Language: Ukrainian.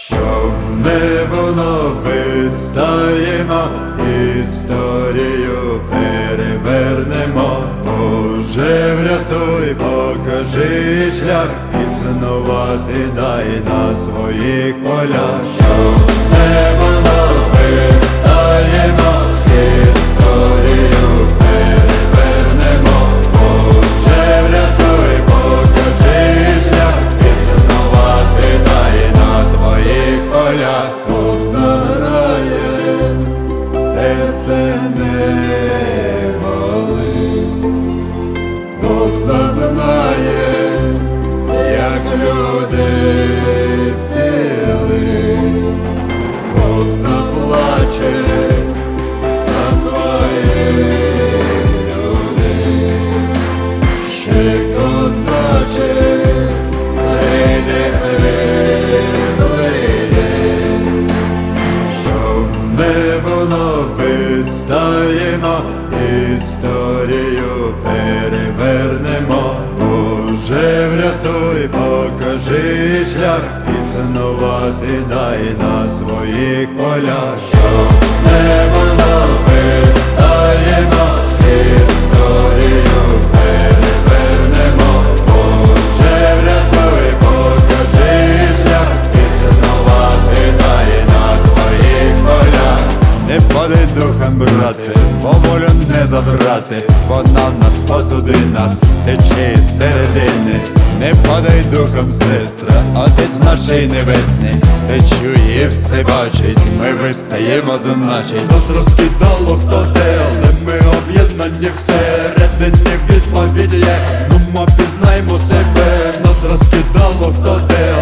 Щоб не було, вистаємо, історію перевернемо. Боже, врятуй, покажи шлях, існувати дай на своїх полях. Щоб не було, вистаємо, історію перевернемо. Боже, врятуй, покажи шлях, існувати дай на твоїх полях. Кобза грає, серце не болить. Кобза знає, як люди зцілить. Кобза плаче за своїх людей. Ще козаче, прийде світлий день. Щоб не було, вистаємо, історію перевернемо. Боже, врятуй, покажи шлях, існувати дай на своїх полях. Щоб не було, вистаємо, історію перевернемо. Боже, врятуй, покажи шлях, існувати дай на твоїх полях. Не падай духом, брате, поволю не забрати, вона в нас посудина, тече із середини. Не падай духом, сестра, Отець нашій небесний все чує, все бачить, ми вистаємо, значить. Нас розкидало хто де, але ми об'єднані всередині, відповідь є, ну ми пізнаємо себе. Нас розкидало хто де,